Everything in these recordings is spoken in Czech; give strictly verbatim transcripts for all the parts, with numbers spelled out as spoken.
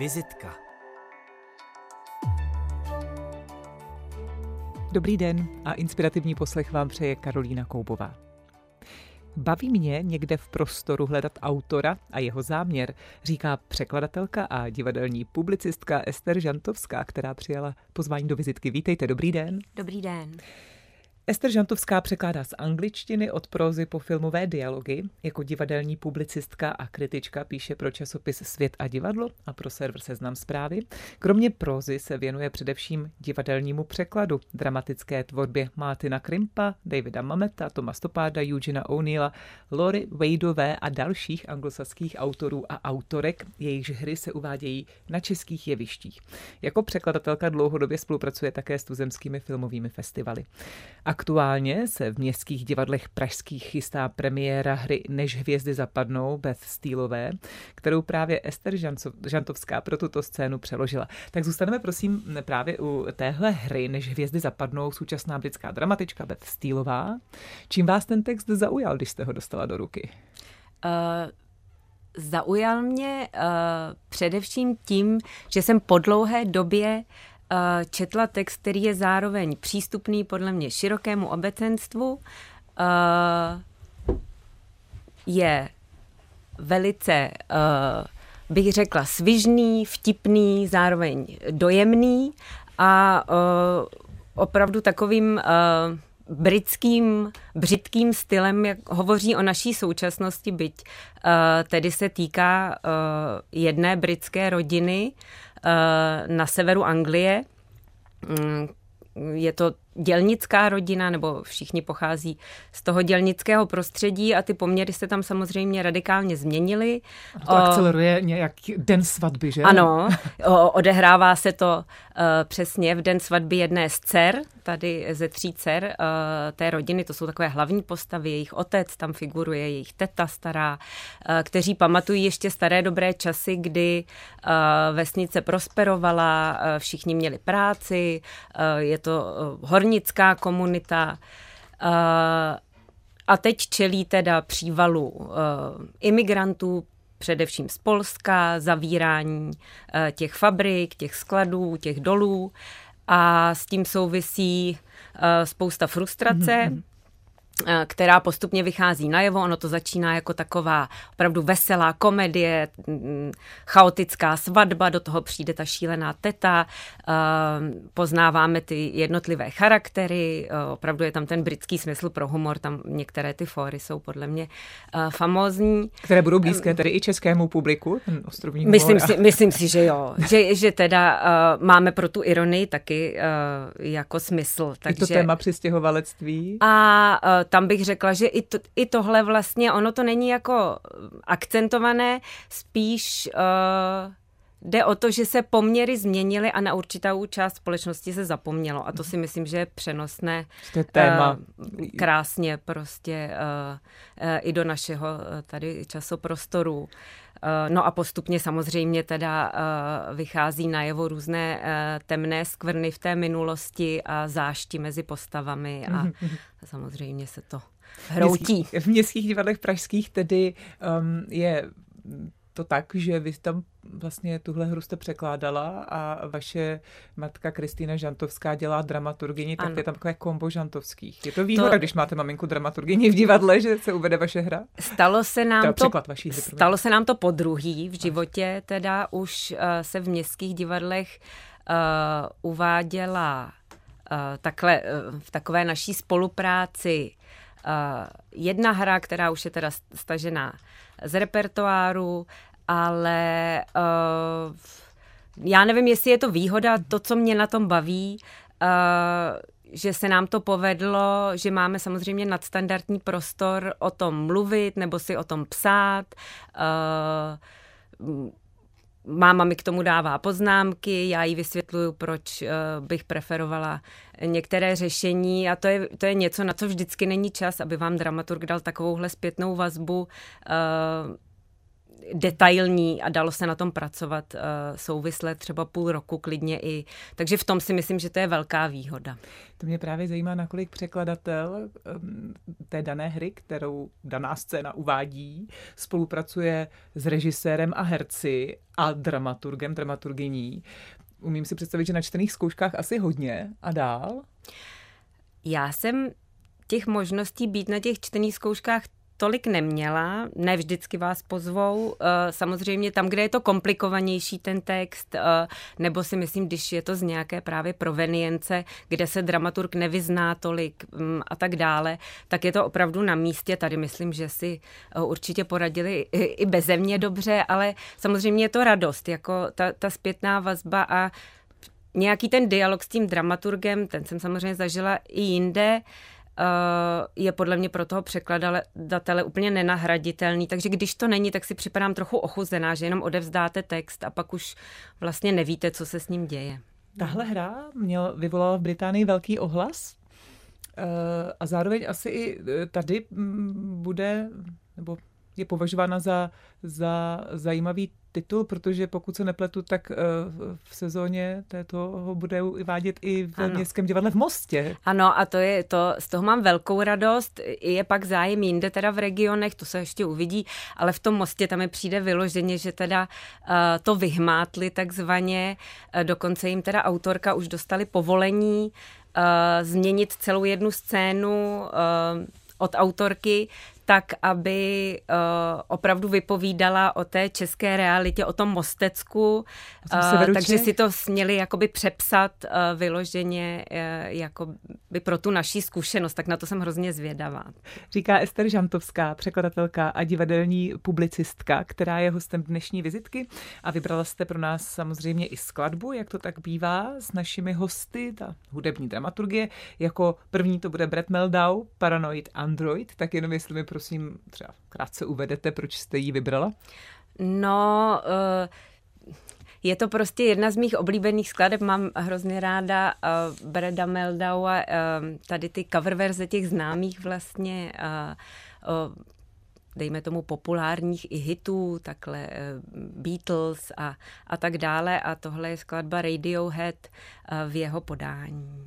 Vizitka. Dobrý den a inspirativní poslech vám přeje Karolína Koubová. Baví mě někde v prostoru hledat autora a jeho záměr, říká překladatelka a divadelní publicistka Ester Žantovská, která přijala pozvání do vizitky. Vítejte, dobrý den. Dobrý den. Ester Žantovská překládá z angličtiny od prózy po filmové dialogy. Jako divadelní publicistka a kritička píše pro časopis Svět a divadlo a pro server Seznam Zprávy. Kromě prózy se věnuje především divadelnímu překladu, dramatické tvorbě Martina Krimpa, Davida Mameta, Toma Stopparda, Eugena O'Neilla, Lori Wadeové a dalších anglosaských autorů a autorek, jejichž hry se uvádějí na českých jevištích. Jako překladatelka dlouhodobě spolupracuje také s tuzemskými filmovými festivaly. Aktuálně se v městských divadlech pražských chystá premiéra hry Než hvězdy zapadnou Beth Steelové, kterou právě Ester Žantovská pro tuto scénu přeložila. Tak zůstaneme prosím právě u téhle hry Než hvězdy zapadnou, současná britská dramatička Beth Steelová. Čím vás ten text zaujal, když jste ho dostala do ruky? Uh... Zaujal mě uh, především tím, že jsem po dlouhé době uh, četla text, který je zároveň přístupný podle mě širokému obecenstvu. Uh, je velice, uh, bych řekla, svižný, vtipný, zároveň dojemný a uh, opravdu takovým uh, britským, břitkým stylem, jak hovoří o naší současnosti, byť uh, tedy se týká uh, jedné britské rodiny uh, na severu Anglie. Um, je to dělnická rodina, nebo všichni pochází z toho dělnického prostředí a ty poměry se tam samozřejmě radikálně změnily. A to o, akceleruje nějak den svatby, že? Ano, o, odehrává se to uh, přesně v den svatby jedné z dcer, tady ze tří dcer uh, té rodiny, to jsou takové hlavní postavy, jejich otec tam figuruje, jejich teta stará, uh, kteří pamatují ještě staré dobré časy, kdy uh, vesnice prosperovala, uh, všichni měli práci, uh, je to uh, hornická komunita uh, a teď čelí teda přívalu uh, imigrantů, především z Polska, zavírání uh, těch fabrik, těch skladů, těch dolů a s tím souvisí uh, spousta frustrace, mm-hmm. která postupně vychází najevo. Ono to začíná jako taková opravdu veselá komedie, chaotická svatba, do toho přijde ta šílená teta, poznáváme ty jednotlivé charaktery, opravdu je tam ten britský smysl pro humor, tam některé ty fóry jsou podle mě famózní. Které budou blízké tedy i českému publiku, ten ostrovní humor. Myslím si, myslím si, že jo, že, že teda uh, máme pro tu ironii taky uh, jako smysl. Takže... I to téma přistěhovalectví. A uh, tam bych řekla, že i, to, i tohle vlastně, ono to není jako akcentované, spíš uh, jde o to, že se poměry změnily a na určitou část společnosti se zapomnělo. A to si myslím, že je přenosné to je téma. Uh, krásně prostě uh, uh, i do našeho uh, tady časoprostoru. Uh, no a postupně samozřejmě teda uh, vychází najevo různé uh, temné skvrny v té minulosti a zášti mezi postavami a samozřejmě se to hroutí. V městských divadlech pražských tedy um, je to tak, že vy tam vlastně tuhle hru jste překládala a vaše matka Kristýna Žantovská dělá dramaturgyni, tak ano. Je tam takové kombo Žantovských. Je to výhoda, to... když máte maminku dramaturgyni v divadle, že se uvede vaše hra? Stalo se nám to, to hry, stalo se nám to podruhý v životě, teda už uh, se v městských divadlech uh, uváděla uh, takhle, uh, v takové naší spolupráci uh, jedna hra, která už je teda stažená z repertoáru, ale uh, já nevím, jestli je to výhoda, to, co mě na tom baví, uh, že se nám to povedlo, že máme samozřejmě nadstandardní prostor o tom mluvit nebo si o tom psát. Uh, Máma mi k tomu dává poznámky, já jí vysvětluju, proč uh, bych preferovala některé řešení a to je, to je něco, na co vždycky není čas, aby vám dramaturg dal takovouhle zpětnou vazbu. Uh, detailní a dalo se na tom pracovat uh, souvisle třeba půl roku klidně i. Takže v tom si myslím, že to je velká výhoda. To mě právě zajímá, nakolik překladatel um, té dané hry, kterou daná scéna uvádí, spolupracuje s režisérem a herci a dramaturgem, dramaturgyní. Umím si představit, že na čtených zkouškách asi hodně. A dál? Já jsem těch možností být na těch čtených zkouškách tolik neměla, ne vždycky vás pozvou, samozřejmě tam, kde je to komplikovanější ten text, nebo si myslím, když je to z nějaké právě provenience, kde se dramaturg nevyzná tolik a tak dále, tak je to opravdu na místě. Tady myslím, že si určitě poradili i beze mě dobře, ale samozřejmě je to radost, jako ta, ta zpětná vazba a nějaký ten dialog s tím dramaturgem, ten jsem samozřejmě zažila i jinde, je podle mě pro toho překladatele úplně nenahraditelný, takže když to není, tak si připadám trochu ochuzená, že jenom odevzdáte text a pak už vlastně nevíte, co se s ním děje. Tahle hra měl, vyvolala v Británii velký ohlas a zároveň asi i tady bude, nebo je považována za, za zajímavý titul, protože pokud se nepletu, tak v sezóně této ho bude uvádět i v ano. Městském divadle v Mostě. Ano, a to je to, z toho mám velkou radost. Je pak zájem jinde teda v regionech, to se ještě uvidí, ale v tom Mostě tam mi přijde vyloženě, že teda uh, to vyhmátli takzvaně, uh, dokonce jim teda autorka už dostali povolení uh, změnit celou jednu scénu uh, od autorky, tak, aby uh, opravdu vypovídala o té české realitě, o tom Mostecku, uh, takže si to směli jakoby přepsat uh, vyloženě uh, jakoby pro tu naší zkušenost, tak na to jsem hrozně zvědavá. Říká Ester Žantovská, překladatelka a divadelní publicistka, která je hostem dnešní vizitky a vybrala jste pro nás samozřejmě i skladbu, jak to tak bývá s našimi hosty, ta hudební dramaturgie. Jako první to bude Brett Meldau, Paranoid Android, tak jenom jestli mi prosím třeba krátce uvedete, proč jste ji vybrala? No, je to prostě jedna z mých oblíbených skladeb, mám hrozně ráda Breda Meldaua, tady ty cover verze těch známých vlastně, dejme tomu populárních i hitů, takhle Beatles a, a tak dále a tohle je skladba Radiohead v jeho podání.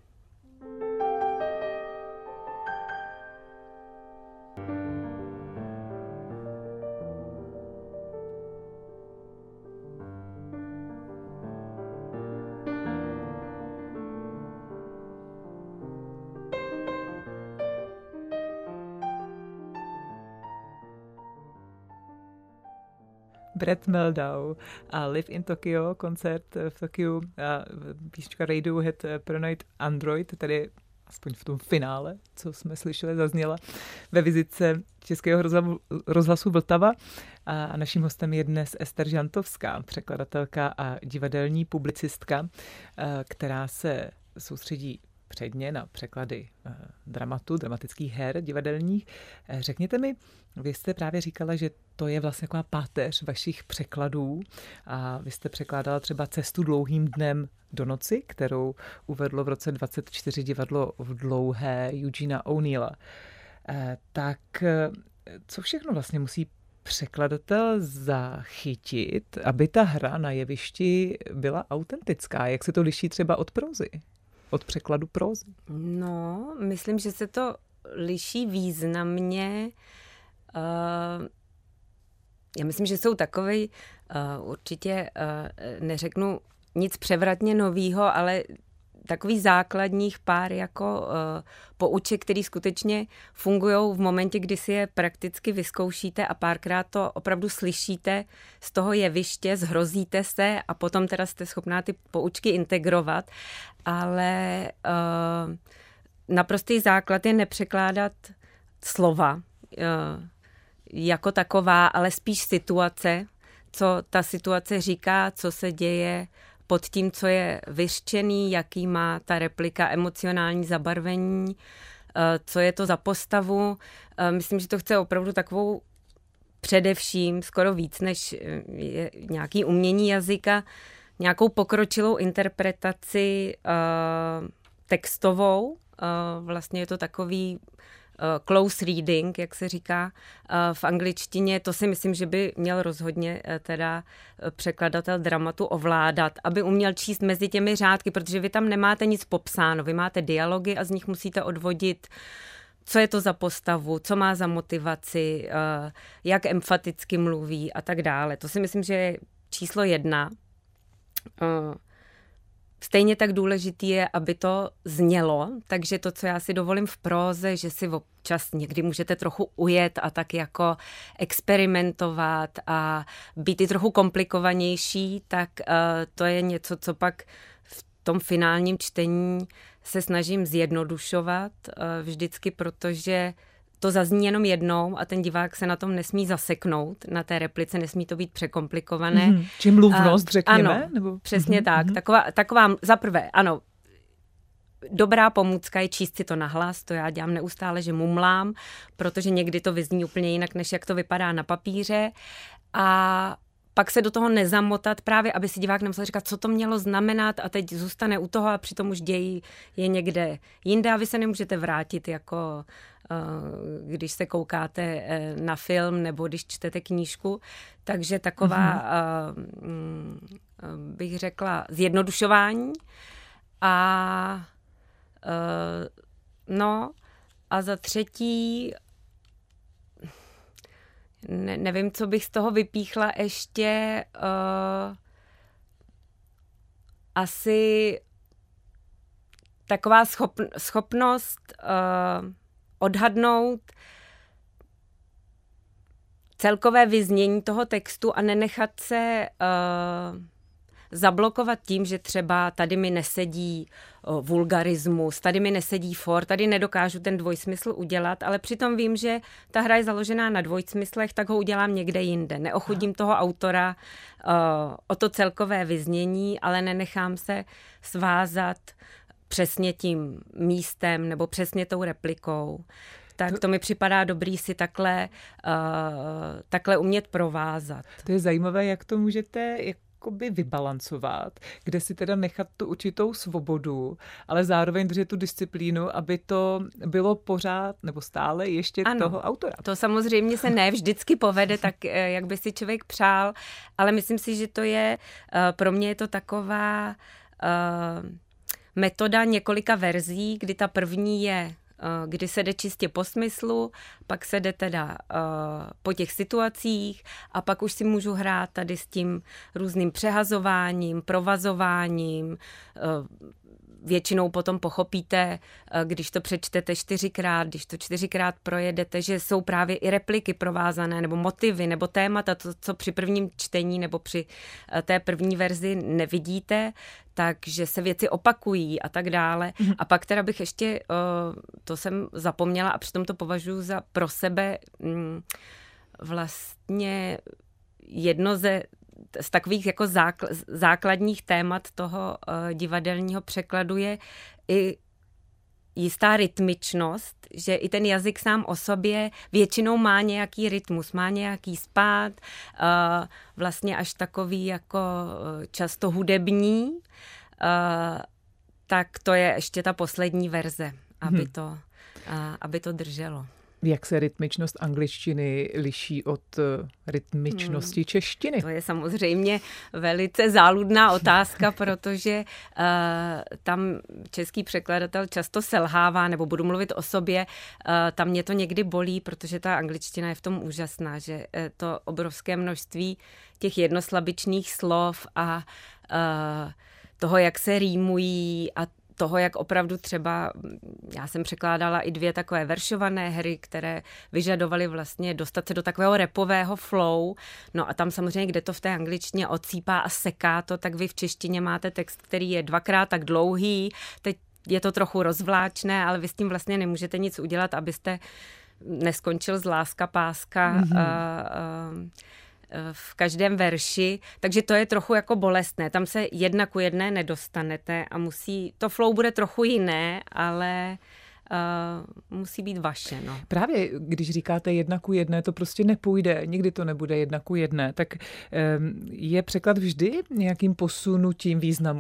Brett Meldau a Live in Tokyo, koncert v Tokiu, a písnička Radiohead Paranoid Android, tedy aspoň v tom finále, co jsme slyšeli, zazněla ve vizitce Českého rozhlasu Vltava. A naším hostem je dnes Ester Žantovská, překladatelka a divadelní publicistka, která se soustředí předně na překlady dramatu, dramatických her divadelních. Řekněte mi, vy jste právě říkala, že to je vlastně taková páteř vašich překladů a vy jste překládala třeba Cestu dlouhým dnem do noci, kterou uvedlo v roce dvacet čtyři divadlo v Dlouhé Eugena O'Neilla. Tak co všechno vlastně musí překladatel zachytit, aby ta hra na jevišti byla autentická? Jak se to liší třeba od prózy? Od překladu prózy? No, myslím, že se to liší významně. Uh, já myslím, že jsou takovej, uh, určitě uh, neřeknu nic převratně novýho, ale takový základních pár jako uh, pouček, který skutečně fungují v momentě, kdy si je prakticky vyzkoušíte a párkrát to opravdu slyšíte z toho jeviště, zhrozíte se a potom teda jste schopná ty poučky integrovat, ale uh, naprostý základ je nepřekládat slova uh, jako taková, ale spíš situace, co ta situace říká, co se děje pod tím, co je vyřčený, jaký má ta replika emocionální zabarvení, co je to za postavu. Myslím, že to chce opravdu takovou především, skoro víc než je nějaký umění jazyka, nějakou pokročilou interpretaci textovou. Vlastně je to takový close reading, jak se říká v angličtině. To si myslím, že by měl rozhodně teda překladatel dramatu ovládat, aby uměl číst mezi těmi řádky, protože vy tam nemáte nic popsáno, vy máte dialogy a z nich musíte odvodit, co je to za postavu, co má za motivaci, jak emfaticky mluví a tak dále. To si myslím, že je číslo jedna. Stejně tak důležitý je, aby to znělo, takže to, co já si dovolím v próze, že si občas někdy můžete trochu ujet a tak jako experimentovat a být i trochu komplikovanější, tak uh, to je něco, co pak v tom finálním čtení se snažím zjednodušovat uh, vždycky, protože to zazní jenom jednou a ten divák se na tom nesmí zaseknout, na té replice nesmí to být překomplikované. Mm-hmm. Či mluvnost, a, řekněme? Ano, nebo? Přesně mm-hmm. tak. Taková, taková, za prvé, ano, dobrá pomůcka je číst si to nahlas, to já dělám neustále, že mumlám, protože někdy to vyzní úplně jinak, než jak to vypadá na papíře. A pak se do toho nezamotat právě, aby si divák nemusel říkat, co to mělo znamenat a teď zůstane u toho a přitom už děj je někde jinde a vy se nemůžete vrátit jako když se koukáte na film nebo když čtete knížku. Takže taková, mm-hmm. bych řekla, zjednodušování. A no a za třetí ne, nevím, co bych z toho vypíchla ještě. Uh, asi taková schop, schopnost uh, odhadnout celkové vyznění toho textu a nenechat se uh, zablokovat tím, že třeba tady mi nesedí uh, vulgarismus, tady mi nesedí for, tady nedokážu ten dvojsmysl udělat, ale přitom vím, že ta hra je založená na dvojsmyslech, tak ho udělám někde jinde. Neochudím toho autora uh, o to celkové vyznění, ale nenechám se svázat přesně tím místem nebo přesně tou replikou. Tak to mi připadá dobrý si takhle, uh, takhle umět provázat. To je zajímavé, jak to můžete jakoby vybalancovat, kde si teda nechat tu určitou svobodu, ale zároveň držet tu disciplínu, aby to bylo pořád nebo stále ještě ano, toho autora. To samozřejmě se ne vždycky povede tak, jak by si člověk přál, ale myslím si, že to je, uh, pro mě je to taková uh, metoda několika verzí, kdy ta první je, kdy se jde čistě po smyslu, pak se jde teda uh, po těch situacích a pak už si můžu hrát tady s tím různým přehazováním, provazováním. Uh, většinou potom pochopíte, uh, když to přečtete čtyřikrát, když to čtyřikrát projedete, že jsou právě i repliky provázané, nebo motivy, nebo témata, to, co při prvním čtení nebo při uh, té první verzi nevidíte, takže se věci opakují a tak dále. Mm. A pak teda bych ještě, to jsem zapomněla a přitom to považuji za pro sebe vlastně jedno ze z takových jako základních témat toho divadelního překladu je i jistá rytmičnost, že i ten jazyk sám o sobě většinou má nějaký rytmus, má nějaký spád, vlastně až takový jako často hudební, tak to je ještě ta poslední verze, aby to, aby to drželo. Jak se rytmičnost angličtiny liší od rytmičnosti hmm. češtiny? To je samozřejmě velice záludná otázka, protože uh, tam český překladatel často selhává, nebo budu mluvit o sobě, uh, tam mě to někdy bolí, protože ta angličtina je v tom úžasná, že uh, to obrovské množství těch jednoslabičných slov a uh, toho, jak se rýmují a toho, jak opravdu třeba, já jsem překládala i dvě takové veršované hry, které vyžadovaly vlastně dostat se do takového rapového flow. No a tam samozřejmě, kde to v té angličtině odsýpá a seká to, tak vy v češtině máte text, který je dvakrát tak dlouhý, teď je to trochu rozvláčné, ale vy s tím vlastně nemůžete nic udělat, abyste neskončil z láska páska mm-hmm. uh, uh, v každém verši, takže to je trochu jako bolestné. Tam se jedna ku jedné nedostanete a musí, to flow bude trochu jiné, ale uh, musí být vaše. No. Právě, když říkáte jedna ku jedné, to prostě nepůjde, nikdy to nebude jedna ku jedné, tak um, je překlad vždy nějakým posunutím významu?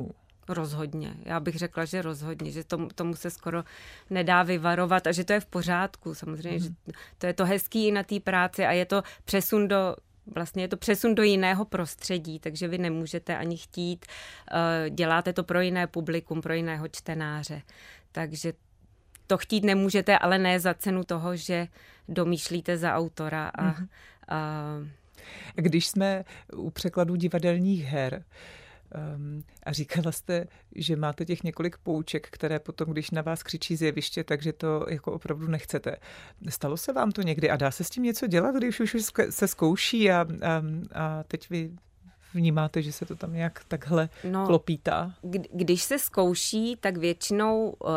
Rozhodně. Já bych řekla, že rozhodně, že tomu, tomu se skoro nedá vyvarovat a že to je v pořádku. Samozřejmě, mm. že to je to hezký i na té práci a je to přesun do Vlastně je to přesun do jiného prostředí, takže vy nemůžete ani chtít, děláte to pro jiné publikum, pro jiného čtenáře. Takže to chtít nemůžete, ale ne za cenu toho, že domýšlíte za autora. A, mm. a... Když jsme u překladů divadelních her, Um, a říkala jste, že máte těch několik pouček, které potom, když na vás křičí z jeviště, takže to jako opravdu nechcete. Stalo se vám to někdy a dá se s tím něco dělat, když už se zkouší a, a, a teď vy vnímáte, že se to tam nějak takhle no, klopítá? Když se zkouší, tak většinou uh,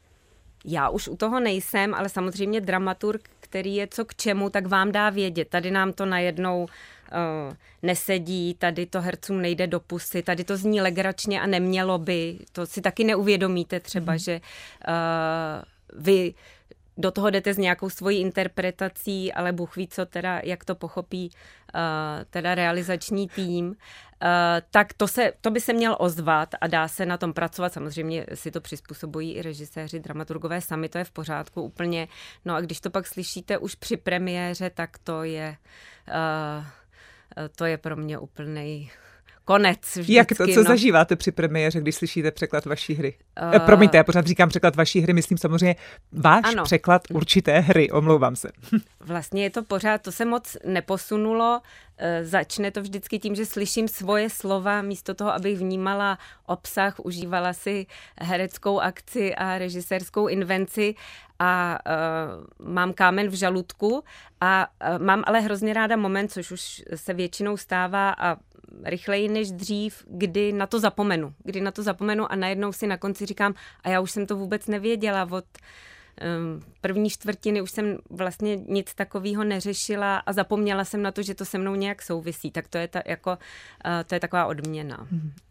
já už u toho nejsem, ale samozřejmě dramaturg, který je co k čemu, tak vám dá vědět. Tady nám to najednou Uh, nesedí, tady to hercům nejde do pusy, tady to zní legračně a nemělo by. To si taky neuvědomíte třeba, mm. že uh, vy do toho jdete s nějakou svojí interpretací, ale Bůh ví, co teda, jak to pochopí uh, teda realizační tým. Uh, tak to, se, to by se měl ozvat a dá se na tom pracovat. Samozřejmě si to přizpůsobují i režiséři, dramaturgové sami, to je v pořádku úplně. No a když to pak slyšíte už při premiéře, tak to je... Uh, To je pro mě úplnej konec vždycky. Jak to, co no. zažíváte při premiéře, když slyšíte překlad vaší hry? Uh, Promiňte, já pořád říkám překlad vaší hry, myslím samozřejmě váš ano. překlad určité hry, omlouvám se. Vlastně je to pořád, to se moc neposunulo. Začne to vždycky tím, že slyším svoje slova, místo toho, abych vnímala obsah, užívala si hereckou akci a režisérskou invenci a uh, mám kámen v žaludku a uh, mám ale hrozně ráda moment, což už se většinou stává a rychleji než dřív, kdy na to zapomenu. Kdy na to zapomenu a najednou si na konci říkám, a já už jsem to vůbec nevěděla, od první čtvrtiny už jsem vlastně nic takového neřešila a zapomněla jsem na to, že to se mnou nějak souvisí. Tak to je, ta, jako, to je taková odměna.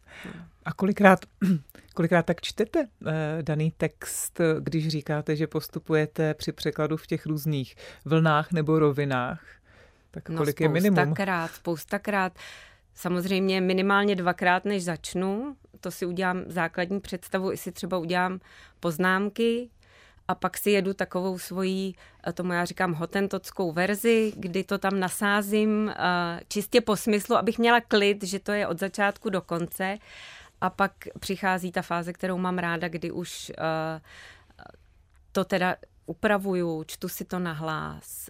A kolikrát, kolikrát tak čtete uh, daný text, když říkáte, že postupujete při překladu v těch různých vlnách nebo rovinách? Tak kolik no, je minimum? Spoustakrát, spoustakrát. Samozřejmě minimálně dvakrát, než začnu. To si udělám základní představu, i si třeba udělám poznámky, a pak si jedu takovou svoji, tomu já říkám hotentockou verzi, kdy to tam nasázím čistě po smyslu, abych měla klid, že to je od začátku do konce. A pak přichází ta fáze, kterou mám ráda, kdy už to teda upravuju, čtu si to nahlas,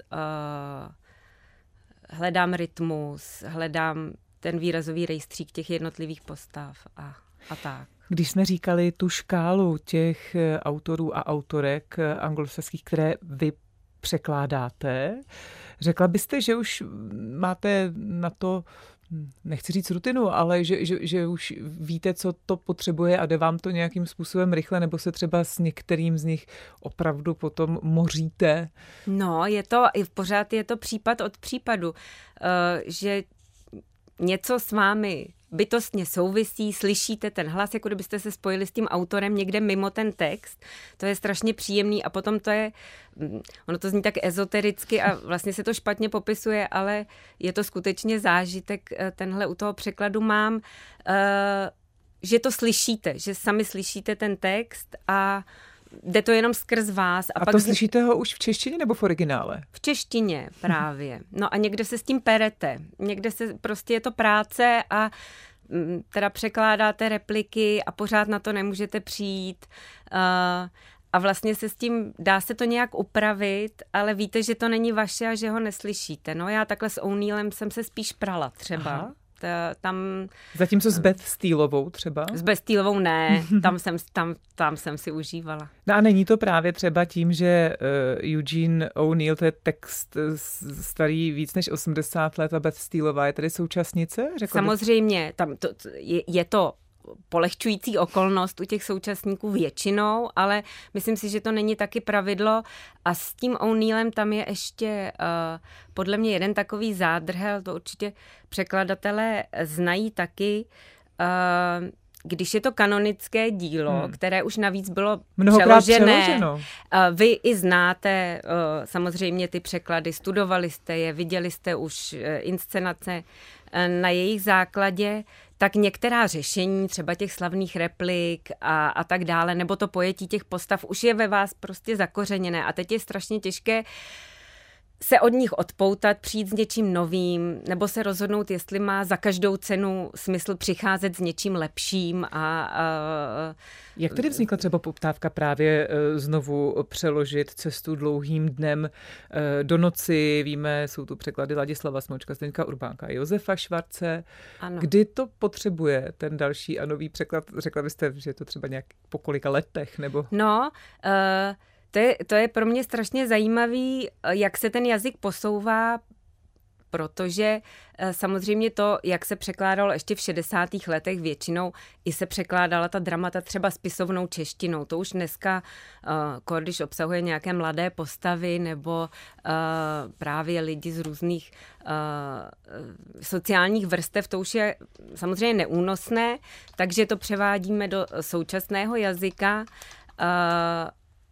hledám rytmus, hledám ten výrazový rejstřík těch jednotlivých postav a, a tak. Když jsme říkali tu škálu těch autorů a autorek anglosaských, které vy překládáte, řekla byste, že už máte na to, nechci říct rutinu, ale že, že, že už víte, co to potřebuje a jde vám to nějakým způsobem rychle, nebo se třeba s některým z nich opravdu potom moříte? No, je to, pořád je to případ od případu, uh, že něco s vámi bytostně souvisí, slyšíte ten hlas, jako kdybyste se spojili s tím autorem někde mimo ten text. To je strašně příjemný a potom to je, ono to zní tak ezotericky a vlastně se to špatně popisuje, ale je to skutečně zážitek, tenhle u toho překladu mám, že to slyšíte, že sami slyšíte ten text a jde to jenom skrz vás. A, a pak to slyšíte ho už v češtině nebo v originále? V češtině právě. No a někde se s tím perete. Někde se prostě je to práce a teda překládáte repliky a pořád na to nemůžete přijít. A vlastně se s tím, dá se to nějak upravit, ale víte, že to není vaše a že ho neslyšíte. No já takhle s O'Neillem jsem se spíš prala třeba. Aha. Tam, Zatímco s Beth Steelovou třeba? S Beth Steelovou ne, tam jsem, tam, tam jsem si užívala. No a není to právě třeba tím, že uh, Eugene O'Neill, to je text starý víc než osmdesát let a Beth Steelová je tady současnice? Řekla Samozřejmě, bych? tam to, je, je to polehčující okolnost u těch současníků většinou, ale myslím si, že to není taky pravidlo a s tím O'Neillem tam je ještě uh, podle mě jeden takový zádrhel, to určitě překladatelé znají taky, uh, když je to kanonické dílo, hmm. které už navíc bylo mnohokrát přeložené, přeloženo. Vy i znáte samozřejmě ty překlady, studovali jste je, viděli jste už inscenace na jejich základě, tak některá řešení, třeba těch slavných replik a, a tak dále, nebo to pojetí těch postav, už je ve vás prostě zakořeněné. A teď je strašně těžké se od nich odpoutat, přijít s něčím novým, nebo se rozhodnout, jestli má za každou cenu smysl přicházet s něčím lepším. A, a jak tedy vznikla třeba poptávka právě znovu přeložit Cestu dlouhým dnem do noci? Víme, jsou tu překlady Ladislava Smočka, Zdeňka Urbánka, Josefa Švarce. Ano. Kdy to potřebuje ten další a nový překlad? Řekla byste, že je to třeba nějak po kolika letech? Nebo... No, uh... To je, to je pro mě strašně zajímavý, jak se ten jazyk posouvá, protože samozřejmě to, jak se překládalo ještě v šedesátých letech většinou, i se překládala ta dramata třeba spisovnou češtinou. To už dneska, uh, když obsahuje nějaké mladé postavy nebo uh, právě lidi z různých uh, sociálních vrstev, to už je samozřejmě neúnosné, takže to převádíme do současného jazyka. Uh,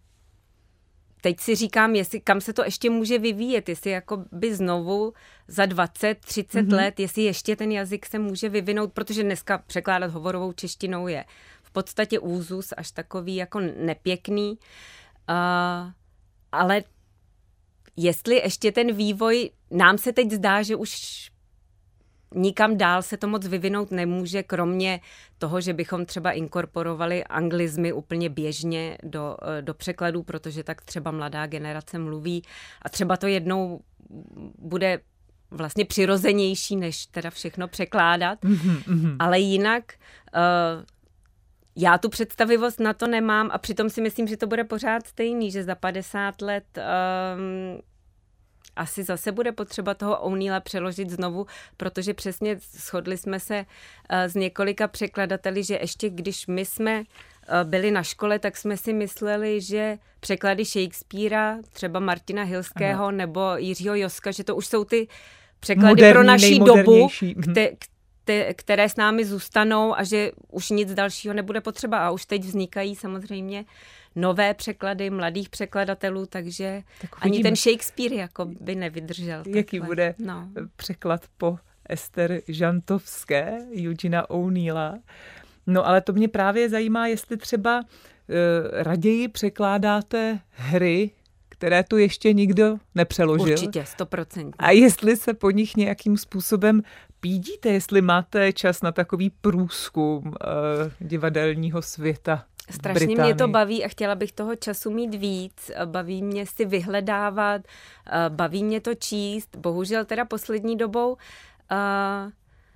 Teď si říkám, jestli, kam se to ještě může vyvíjet, jestli jako by znovu za dvacet třicet mm-hmm. let, jestli ještě ten jazyk se může vyvinout, protože dneska překládat hovorovou češtinou je v podstatě úzus, až takový jako nepěkný. Uh, ale jestli ještě ten vývoj, nám se teď zdá, že už nikam dál se to moc vyvinout nemůže, kromě toho, že bychom třeba inkorporovali anglizmy úplně běžně do, do překladů, protože tak třeba mladá generace mluví a třeba to jednou bude vlastně přirozenější, než teda všechno překládat. Mm-hmm. Ale jinak uh, já tu představivost na to nemám a přitom si myslím, že to bude pořád stejný, že za padesát let um, asi zase bude potřeba toho O'Neilla přeložit znovu, protože přesně shodli jsme se s několika překladateli, že ještě když my jsme byli na škole, tak jsme si mysleli, že překlady Shakespearea, třeba Martina Hilského Aha. nebo Jiřího Joska, že to už jsou ty překlady moderní, pro naší dobu, kte, kte, které s námi zůstanou a že už nic dalšího nebude potřeba. A už teď vznikají samozřejmě nové překlady mladých překladatelů, takže ani ten Shakespeare jako by nevydržel. Jaký takhle. bude no. překlad po Ester Žantovské, Eugena O'Neilla. No ale to mě právě zajímá, jestli třeba uh, raději překládáte hry, které tu ještě nikdo nepřeložil. Určitě, stoprocentně. A jestli se po nich nějakým způsobem pídíte, jestli máte čas na takový průzkum uh, divadelního světa. Strašně Británii. Mě to baví a chtěla bych toho času mít víc. Baví mě si vyhledávat, baví mě to číst. Bohužel teda poslední dobou uh,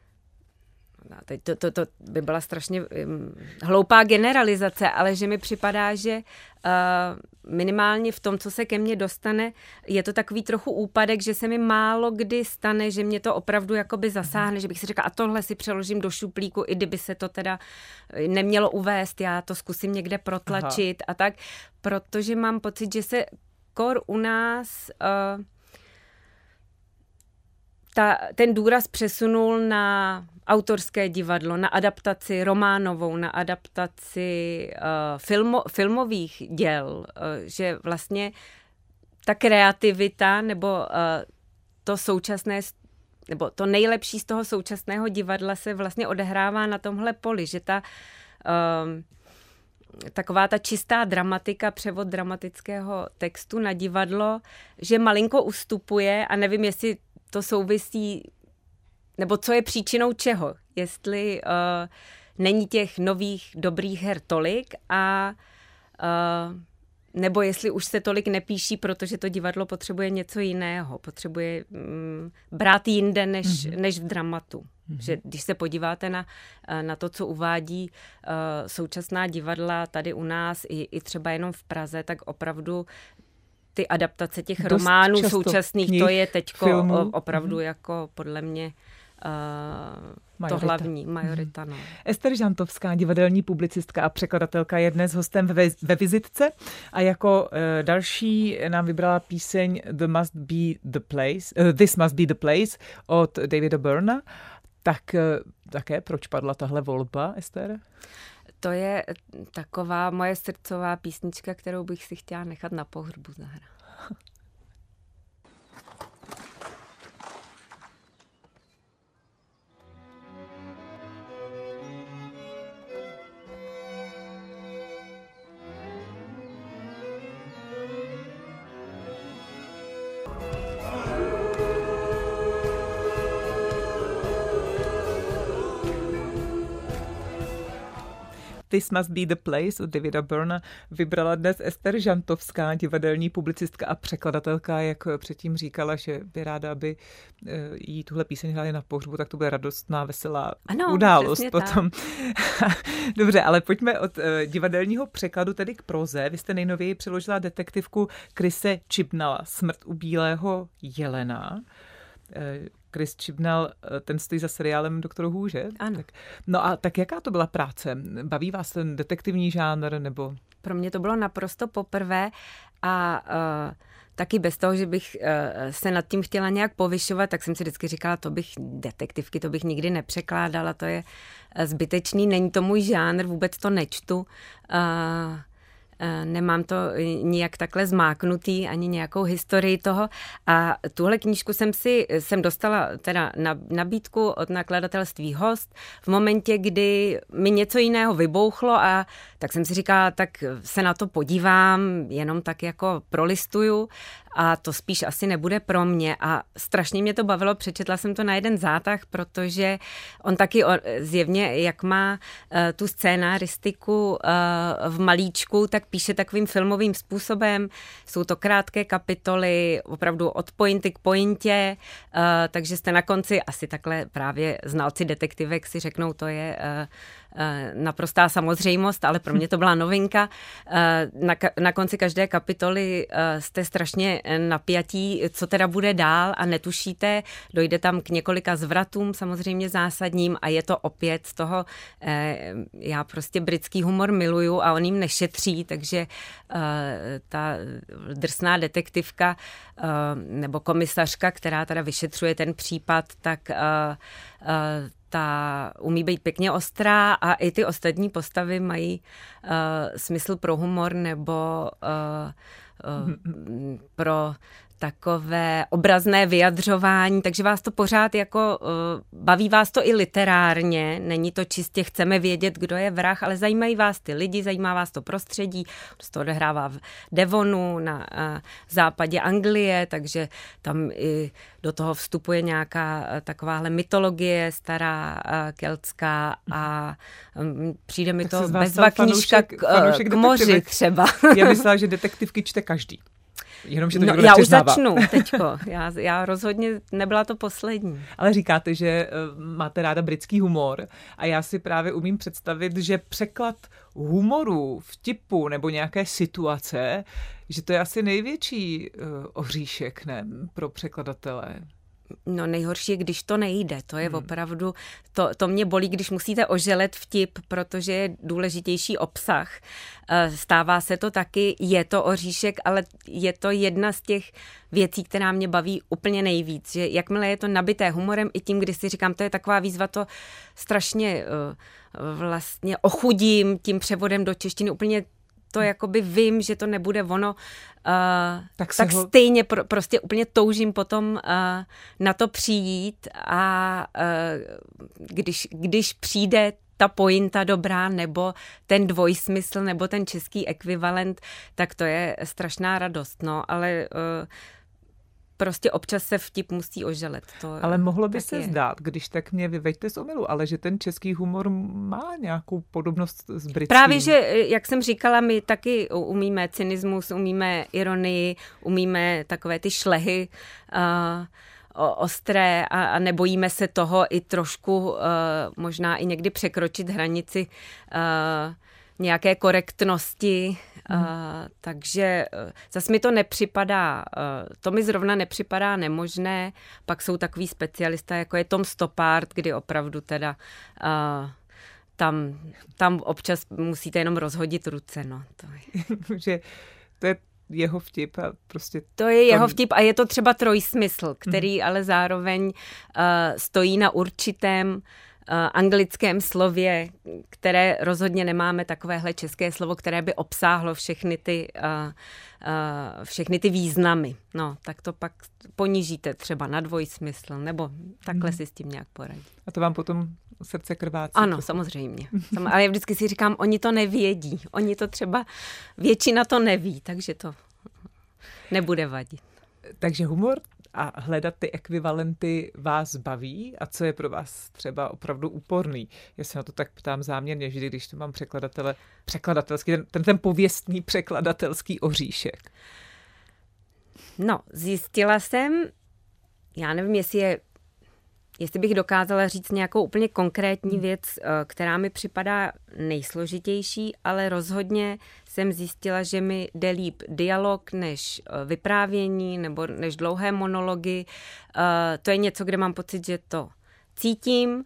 teď to, to, to by byla strašně um, hloupá generalizace, ale že mi připadá, že uh, minimálně v tom, co se ke mně dostane, je to takový trochu úpadek, že se mi málo kdy stane, že mě to opravdu jakoby zasáhne, že bych si řekla, a tohle si přeložím do šuplíku, i kdyby se to teda nemělo uvést, já to zkusím někde protlačit Aha. a tak, protože mám pocit, že se kor u nás uh, ta, ten důraz přesunul na autorské divadlo, na adaptaci románovou, na adaptaci uh, filmo, filmových děl, uh, že vlastně ta kreativita nebo uh, to současné, nebo to nejlepší z toho současného divadla se vlastně odehrává na tomhle poli, že ta uh, taková ta čistá dramatika, převod dramatického textu na divadlo, že malinko ustupuje a nevím, jestli to souvisí, nebo co je příčinou čeho. Jestli uh, není těch nových dobrých her tolik a uh, nebo jestli už se tolik nepíší, protože to divadlo potřebuje něco jiného. Potřebuje um, brát jinde než, mm-hmm. než v dramatu. Mm-hmm. Že když se podíváte na, na to, co uvádí uh, současná divadla tady u nás i, i třeba jenom v Praze, tak opravdu ty adaptace těch Dost románů současných, knih, to je teďko filmů. opravdu mm-hmm. jako podle mě Uh, to hlavní, majorita. No. Ester Žantovská, divadelní publicistka a překladatelka, je dnes hostem ve, ve vizitce a jako uh, další nám vybrala píseň The Must Be the Place, uh, This Must Be the Place od Davida Byrna. Tak také proč padla tahle volba, Ester? To je taková moje srdcová písnička, kterou bych si chtěla nechat na pohřbu zahrát. This Must Be the Place od Davida Byrna vybrala dnes Ester Žantovská, divadelní publicistka a překladatelka, jak předtím říkala, že by ráda, aby jí tuhle píseň hráli na pohřbu, tak to bude radostná, veselá ano, událost potom. Dobře, ale pojďme od divadelního překladu tedy k proze. Vy jste nejnověji přeložila detektivku Chrise Chibnalla Smrt u bílého jelena. Chris Chibnall, ten stojí za seriálem Doktor Who, že? Ano. Tak, no a tak jaká to byla práce? Baví vás ten detektivní žánr nebo? Pro mě to bylo naprosto poprvé a uh, taky bez toho, že bych uh, se nad tím chtěla nějak povyšovat, tak jsem si vždycky říkala, to bych detektivky, to bych nikdy nepřekládala, to je zbytečný, není to můj žánr, vůbec to nečtu. Uh, Nemám to nijak takhle zmáknutý, ani nějakou historii toho. A tuhle knížku jsem si, jsem dostala teda na nabídku od nakladatelství Host v momentě, kdy mi něco jiného vybouchlo a tak jsem si říkala, tak se na to podívám, jenom tak jako prolistuju a to spíš asi nebude pro mě a strašně mě to bavilo, přečetla jsem to na jeden zátah, protože on taky zjevně, jak má tu scénaristiku v malíčku, tak píše takovým filmovým způsobem, jsou to krátké kapitoly, opravdu od pointy k pointě, takže jste na konci, asi takhle právě znalci detektivek si řeknou, to je naprostá samozřejmost, ale pro mě to byla novinka. Na, na konci každé kapitoly jste strašně napjatí, co teda bude dál a netušíte, dojde tam k několika zvratům samozřejmě zásadním a je to opět z toho, já prostě britský humor miluju a on jim nešetří, takže ta drsná detektivka nebo komisařka, která teda vyšetřuje ten případ, tak ta umí být pěkně ostrá a i ty ostatní postavy mají uh, smysl pro humor nebo uh, uh, pro takové obrazné vyjadřování, takže vás to pořád jako, uh, baví vás to i literárně, není to čistě chceme vědět, kdo je vrah, ale zajímají vás ty lidi, zajímá vás to prostředí, to se odehrává v Devonu na uh, západě Anglie, takže tam i do toho vstupuje nějaká uh, takováhle mytologie stará uh, keltská a um, přijde mi tak to bezva knížka k, uh, k moři třeba. Já myslela, že detektivky čte každý. Jenom, že to no, já už začnu teďko. Já, já rozhodně nebyla to poslední. Ale říkáte, že uh, máte ráda britský humor a já si právě umím představit, že překlad humoru, vtipu nebo nějaké situace, že to je asi největší uh, oříšek, ne, pro překladatele. No nejhorší je, když to nejde. To je hmm. opravdu, to, to mě bolí, když musíte oželet vtip, protože je důležitější obsah. Stává se to taky, je to oříšek, ale je to jedna z těch věcí, která mě baví úplně nejvíc. Že jakmile je to nabité humorem i tím, když si říkám, to je taková výzva, to strašně vlastně ochudím tím převodem do češtiny, úplně to jakoby vím, že to nebude ono, uh, tak, tak ho... stejně pro, prostě úplně toužím potom uh, na to přijít a uh, když, když přijde ta pointa dobrá nebo ten dvojsmysl nebo ten český ekvivalent, tak to je strašná radost, no, ale uh, prostě občas se vtip musí oželet. To ale mohlo by se je. zdát, když tak mě vyveďte z omylu, ale že ten český humor má nějakou podobnost s britským. Právě, že jak jsem říkala, my taky umíme cynismus, umíme ironii, umíme takové ty šlehy uh, ostré a, a nebojíme se toho i trošku uh, možná i někdy překročit hranici uh, nějaké korektnosti, mm. uh, takže uh, zase mi to nepřipadá, uh, to mi zrovna nepřipadá nemožné, pak jsou takový specialisté, jako je Tom Stoppard, kdy opravdu teda uh, tam, tam občas musíte jenom rozhodit ruce, no. To je. že to je jeho vtip a prostě... To je jeho vtip a je to třeba trojsmysl, který mm. ale zároveň uh, stojí na určitém uh, anglickém slově, které rozhodně nemáme takovéhle české slovo, které by obsáhlo všechny ty, uh, uh, všechny ty významy. No, tak to pak ponížíte třeba na dvojsmysl, nebo takhle mm. si s tím nějak poradí. A to vám potom srdce krvácí. Ano, samozřejmě. Ale já vždycky si říkám, oni to nevědí. Oni to třeba, většina to neví, takže to nebude vadit. Takže humor a hledat ty ekvivalenty vás baví a co je pro vás třeba opravdu úporný? Já se na to tak ptám záměrně, vždy, když to mám překladatele, překladatelský, ten, ten, ten pověstný překladatelský oříšek. No, zjistila jsem, já nevím, jestli je Jestli bych dokázala říct nějakou úplně konkrétní věc, která mi připadá nejsložitější, ale rozhodně jsem zjistila, že mi jde líp dialog než vyprávění nebo než dlouhé monology. To je něco, kde mám pocit, že to cítím,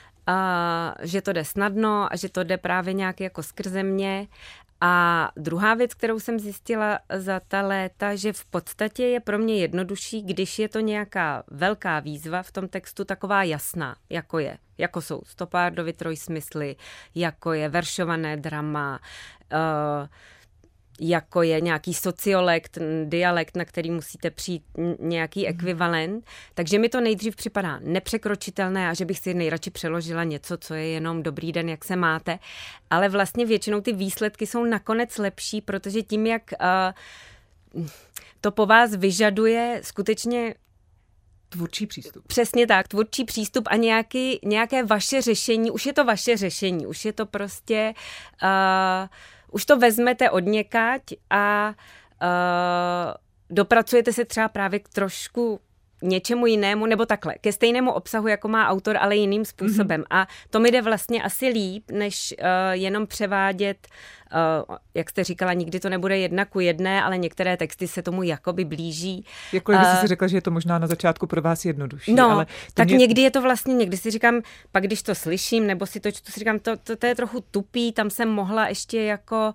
že to jde snadno a že to jde právě nějak jako skrze mě. A druhá věc, kterou jsem zjistila za ta léta, že v podstatě je pro mě jednodušší, když je to nějaká velká výzva v tom textu, taková jasná, jako je. Jako jsou Stoppardovy trojsmysly, jako je veršované drama, uh, jako je nějaký sociolekt, dialekt, na který musíte přijít nějaký ekvivalent. Takže mi to nejdřív připadá nepřekročitelné a že bych si nejradši přeložila něco, co je jenom dobrý den, jak se máte. Ale vlastně většinou ty výsledky jsou nakonec lepší, protože tím, jak uh, to po vás vyžaduje skutečně tvůrčí přístup. Přesně tak, tvůrčí přístup a nějaký, nějaké vaše řešení. Už je to vaše řešení, už je to prostě... Uh, Už to vezmete od někať a uh, dopracujete se třeba právě k trošku něčemu jinému, nebo takhle, ke stejnému obsahu, jako má autor, ale jiným způsobem. Mm-hmm. A to mi jde vlastně asi líp, než uh, jenom převádět, uh, jak jste říkala, nikdy to nebude jedna ku jedné, ale některé texty se tomu jakoby blíží. Jakkoliv uh, jsi si řekla, že je to možná na začátku pro vás jednodušší. No, ale tak mě... někdy je to vlastně, někdy si říkám, pak když to slyším, nebo si to čtu, si říkám, to, to, to je trochu tupý, tam jsem mohla ještě jako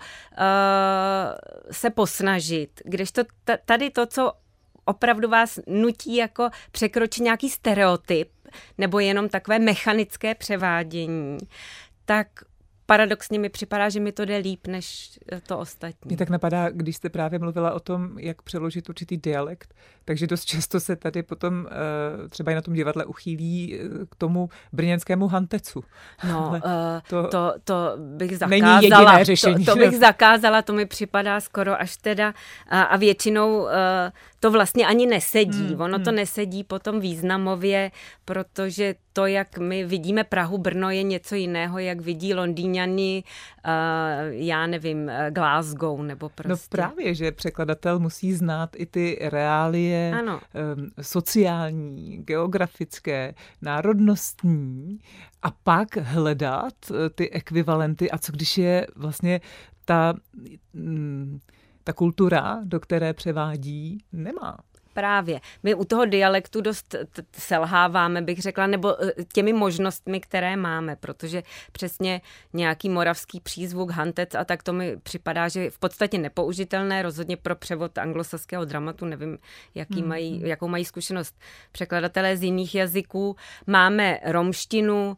uh, se posnažit. Kdežto t- tady to, co opravdu vás nutí jako překročit nějaký stereotyp nebo jenom takové mechanické převádění, tak paradoxně mi připadá, že mi to jde líp než to ostatní. Mě tak napadá, když jste právě mluvila o tom, jak přeložit určitý dialekt, takže dost často se tady potom třeba i na tom divadle uchýlí k tomu brněnskému hantecu. No, to, to, to bych zakázala. Není jediné řešení. To, to bych zakázala, to mi připadá skoro až teda a, a většinou to vlastně ani nesedí. Hmm, ono hmm. to nesedí potom významově, protože to, jak my vidíme Prahu, Brno, je něco jiného, jak vidí Londýňani, uh, já nevím, Glasgow nebo prostě. No právě, že překladatel musí znát i ty reálie um, sociální, geografické, národnostní a pak hledat ty ekvivalenty a co když je vlastně ta... Mm, ta kultura, do které převádí, nemá. Právě. My u toho dialektu dost selháváme, bych řekla, nebo těmi možnostmi, které máme, protože přesně nějaký moravský přízvuk, hantec a tak to mi připadá, že je v podstatě nepoužitelné, rozhodně pro převod anglosaského dramatu, nevím, jaký mají, jakou mají zkušenost překladatelé z jiných jazyků. Máme romštinu,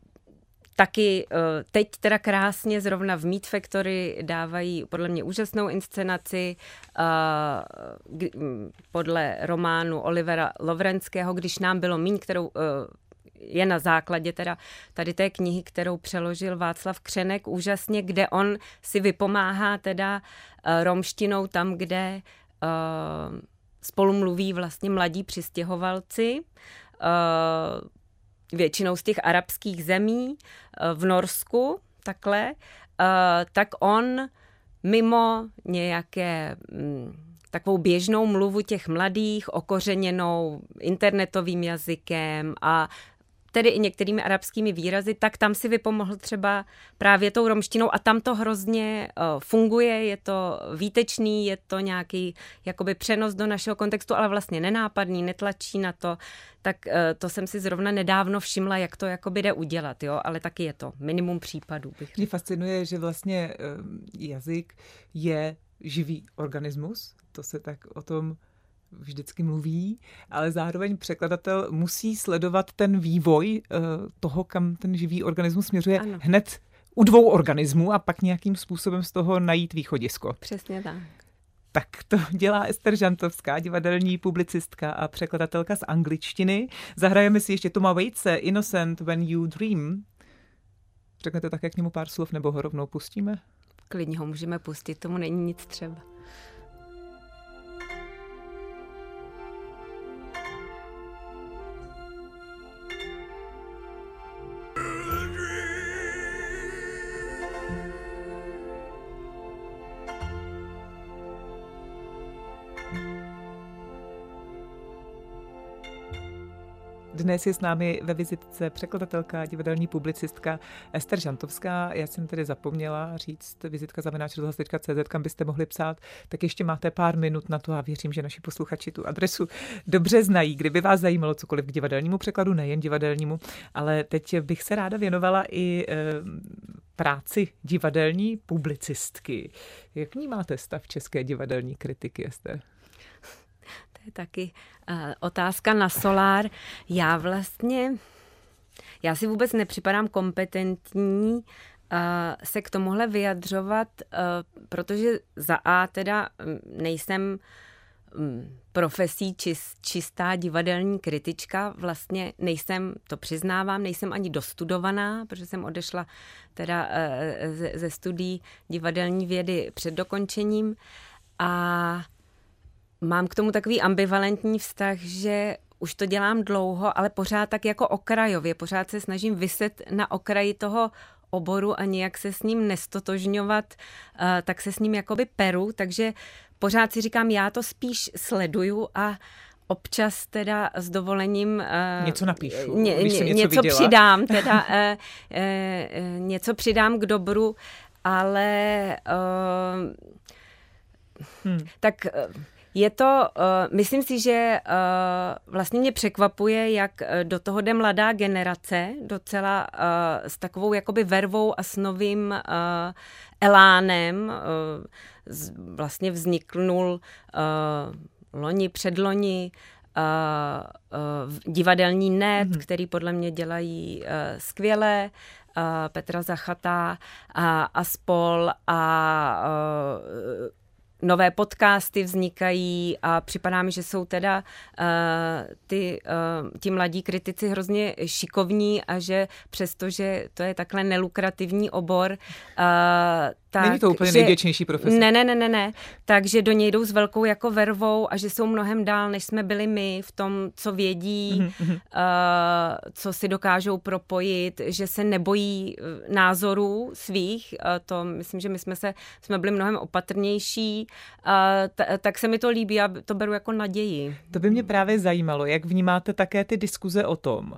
taky teď teda krásně zrovna v Meat Factory dávají podle mě úžasnou inscenaci podle románu Olivera Lovrenského, Když nám bylo míň, kterou je na základě teda tady té knihy, kterou přeložil Václav Křenek úžasně, kde on si vypomáhá teda romštinou tam, kde spolu mluví vlastně mladí přistěhovalci, většinou z těch arabských zemí v Norsku, takhle, tak on mimo nějaké takovou běžnou mluvu těch mladých, okořeněnou internetovým jazykem a tedy i některými arabskými výrazy, tak tam si vypomohl třeba právě tou romštinou a tam to hrozně uh, funguje, je to výtečný, je to nějaký jakoby přenos do našeho kontextu, ale vlastně nenápadný, netlačí na to, tak uh, to jsem si zrovna nedávno všimla, jak to jakoby jde udělat, jo, ale taky je to minimum případů. Bych Mě fascinuje, že vlastně uh, jazyk je živý organismus, to se tak o tom vždycky mluví, ale zároveň překladatel musí sledovat ten vývoj toho, kam ten živý organismus směřuje ano. hned u dvou organismů a pak nějakým způsobem z toho najít východisko. Přesně tak. Tak to dělá Ester Žantovská, divadelní publicistka a překladatelka z angličtiny. Zahrajeme si ještě Toma Waitse, Innocent When You Dream. Řeknete také k němu pár slov, nebo ho rovnou pustíme? Klidně ho můžeme pustit, tomu není nic třeba. Dnes je s námi ve vizitce překladatelka, divadelní publicistka Ester Žantovská. Já jsem tedy zapomněla říct vizitka zavináč rozhlas tečka cé zet, kam byste mohli psát, tak ještě máte pár minut na to a věřím, že naši posluchači tu adresu dobře znají. Kdyby vás zajímalo cokoliv k divadelnímu překladu, nejen divadelnímu, ale teď bych se ráda věnovala i e, práci divadelní publicistky. Jak vnímáte stav české divadelní kritiky, Ester? To je taky uh, otázka na solár. Já vlastně, já si vůbec nepřipadám kompetentní uh, se k tomuhle vyjadřovat, uh, protože za A teda nejsem um, profesí čist, čistá divadelní kritička, vlastně nejsem, to přiznávám, nejsem ani dostudovaná, protože jsem odešla teda uh, ze, ze studií divadelní vědy před dokončením a mám k tomu takový ambivalentní vztah, že už to dělám dlouho, ale pořád tak jako okrajově. Pořád se snažím viset na okraji toho oboru a nějak se s ním nestotožňovat, tak se s ním jakoby peru, takže pořád si říkám, já to spíš sleduju a občas teda s dovolením něco napíšu, ně, když jsem něco, něco viděla. přidám, teda e, e, něco přidám k dobru, ale e, hmm. tak je to, uh, myslím si, že uh, vlastně mě překvapuje, jak do toho jde mladá generace, docela uh, s takovou jakoby vervou a s novým uh, elánem. Uh, z, vlastně vzniknul uh, loni, předloni, uh, uh, divadelní net, mm-hmm. který podle mě dělají uh, skvěle, uh, Petra Zachata a, a spol a uh, nové podcasty vznikají a připadá mi, že jsou teda uh, ty, uh, ti mladí kritici hrozně šikovní a že přestože to je takhle nelukrativní obor, uh, tak, není to úplně že, nejvěčnější profese. Ne, ne, ne, ne, ne. Takže do něj jdou s velkou jako vervou a že jsou mnohem dál, než jsme byli my v tom, co vědí, mm-hmm. uh, co si dokážou propojit, že se nebojí názorů svých. Uh, to myslím, že my jsme se, jsme byli mnohem opatrnější. Uh, t- tak se mi to líbí a to beru jako naději. To by mě právě zajímalo, jak vnímáte také ty diskuze o tom,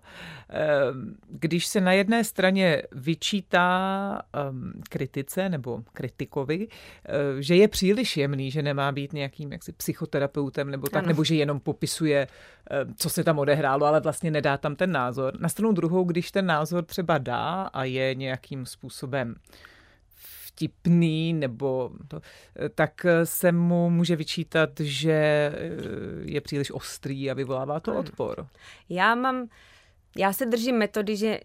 když se na jedné straně vyčítá um, kritice nebo kritikovi, že je příliš jemný, že nemá být nějakým jaksi psychoterapeutem nebo tak, ano. nebo že jenom popisuje, co se tam odehrálo, ale vlastně nedá tam ten názor. Na stranu druhou, když ten názor třeba dá a je nějakým způsobem vtipný, nebo to, tak se mu může vyčítat, že je příliš ostrý a vyvolává to odpor. Já mám, já se držím metody, že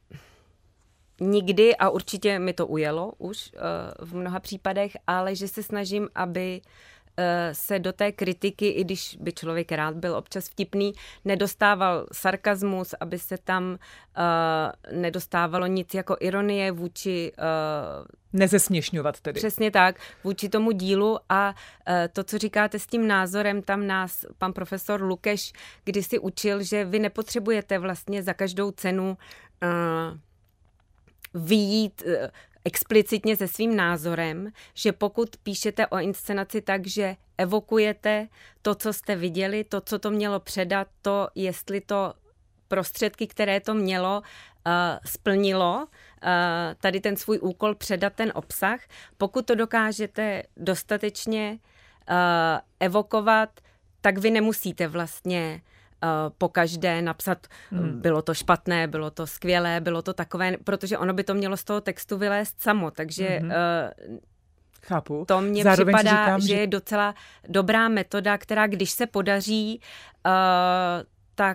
nikdy, a určitě mi to ujelo už uh, v mnoha případech, ale že se snažím, aby uh, se do té kritiky, i když by člověk rád byl občas vtipný, nedostával sarkazmus, aby se tam uh, nedostávalo nic jako ironie vůči uh, nezesměšňovat tedy. Přesně tak, vůči tomu dílu a uh, to, co říkáte s tím názorem, tam nás pan profesor Lukeš kdysi učil, že vy nepotřebujete vlastně za každou cenu uh, vyjít uh, explicitně se svým názorem, že pokud píšete o inscenaci tak, že evokujete to, co jste viděli, to, co to mělo předat, to, jestli to prostředky, které to mělo, uh, splnilo, uh, tady ten svůj úkol předat ten obsah. Pokud to dokážete dostatečně uh, evokovat, tak vy nemusíte vlastně uh, pokaždé napsat, hmm. bylo to špatné, bylo to skvělé, bylo to takové, protože ono by to mělo z toho textu vylézt samo, takže hmm. uh, Chápu. To mně Zároveň připadá, říkám, že... že je docela dobrá metoda, která když se podaří, uh, tak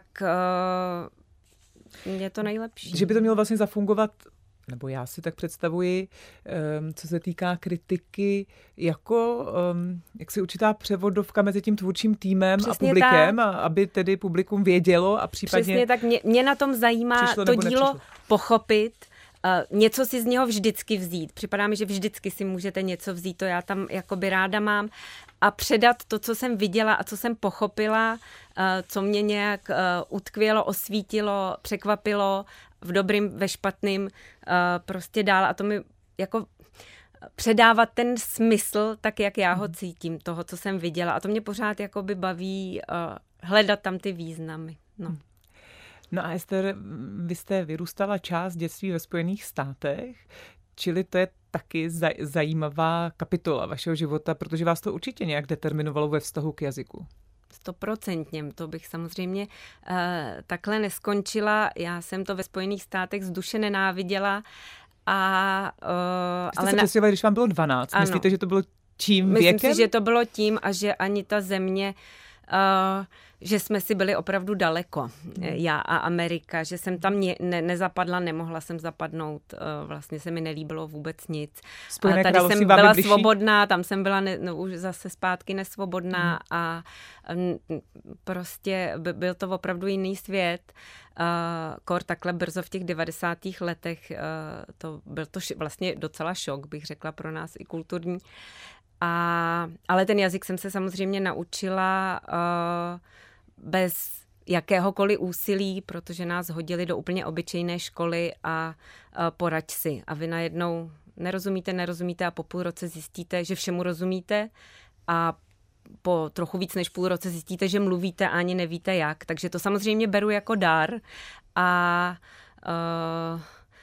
uh, je to nejlepší. Že by to mělo vlastně zafungovat, nebo já si tak představuji, um, co se týká kritiky, jako um, jak si určitá převodovka mezi tím tvůrčím týmem Přesně a publikem, tak. a aby tedy publikum vědělo a případně... Přesně tak. Mě, mě na tom zajímá to dílo nepřišlo. pochopit, uh, něco si z něho vždycky vzít. Připadá mi, že vždycky si můžete něco vzít, to já tam jakoby ráda mám. A předat to, co jsem viděla a co jsem pochopila, uh, co mě nějak uh, utkvělo, osvítilo, překvapilo, v dobrým, ve špatným, uh, prostě dál. A to mi jako předávat ten smysl, tak jak já ho cítím, toho, co jsem viděla. A to mě pořád jakoby baví uh, hledat tam ty významy. No. No a Ester, vy jste vyrůstala část dětství ve Spojených státech, čili to je taky zaj- zajímavá kapitola vašeho života, protože vás to určitě nějak determinovalo ve vztahu k jazyku. Stoprocentně, to bych samozřejmě uh, takhle neskončila. Já jsem to ve Spojených státech z duše nenáviděla. A, uh, jste ale se na... přestěhovali, když vám bylo dvanáct. Ano. Myslíte, že to bylo tím Myslím věkem? Myslím si, že to bylo tím a že ani ta země... Uh, že jsme si byli opravdu daleko, hmm. já a Amerika, že jsem tam ne, ne, nezapadla, nemohla jsem zapadnout, uh, vlastně se mi nelíbilo vůbec nic. Spojené a tady království jsem vám byla bližší? Svobodná, tam jsem byla ne, no, už zase zpátky nesvobodná hmm. a um, prostě by, byl to opravdu jiný svět. Uh, kor takhle brzo v těch devadesátých letech, uh, to byl to š- vlastně docela šok, bych řekla, pro nás i kulturní. A, ale ten jazyk jsem se samozřejmě naučila uh, bez jakéhokoliv úsilí, protože nás hodili do úplně obyčejné školy a uh, poraď si. A vy najednou nerozumíte, nerozumíte a po půl roce zjistíte, že všemu rozumíte a po trochu víc než půl roce zjistíte, že mluvíte a ani nevíte jak. Takže to samozřejmě beru jako dar a uh,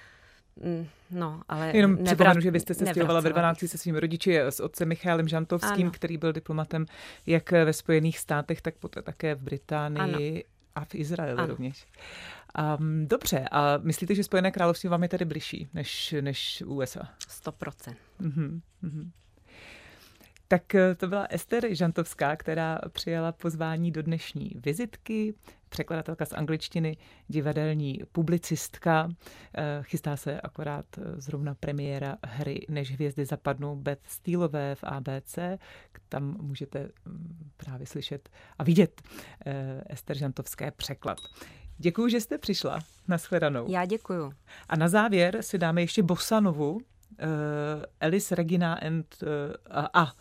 no, ale jenom nevrat, připomenu, že vy jste se stěhovala ve dvanácti bych. se svými rodiči s otcem Michaelem Žantovským, Ano. který byl diplomatem jak ve Spojených státech, tak poté také v Británii ano. a v Izraeli ano. rovněž. Um, dobře, a myslíte, že Spojené království vám je tedy bližší než, než U S A? sto procent. Mhm, mhm. Tak to byla Ester Žantovská, která přijala pozvání do dnešní vizitky, překladatelka z angličtiny, divadelní publicistka. Chystá se akorát zrovna premiéra hry Než hvězdy zapadnou Beth Steelové v A B C. Tam můžete právě slyšet a vidět Ester Žantovské překlad. Děkuju, že jste přišla. Nashledanou. Já děkuju. A na závěr si dáme ještě bossanovu, uh, Elis Regina and, uh, a uh,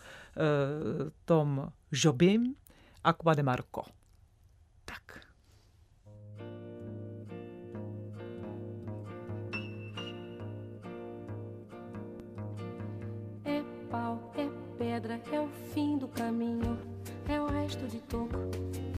Tom Jobim, Aqua de Marco. Tak. É pau, é pedra, é o fim do caminho, é o resto de toco.